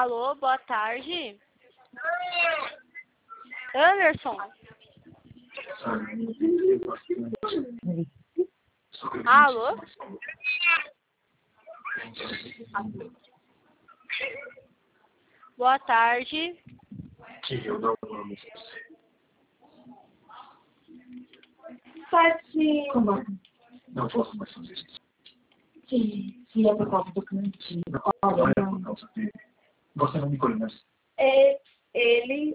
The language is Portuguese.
Alô, boa tarde. Anderson. Alô? Boa tarde. Que eu não amo você. Pode... Como? Não posso mais fazer isso. Se é por causa do cantinho. Não é por causa dele. Você não me conhece. Ele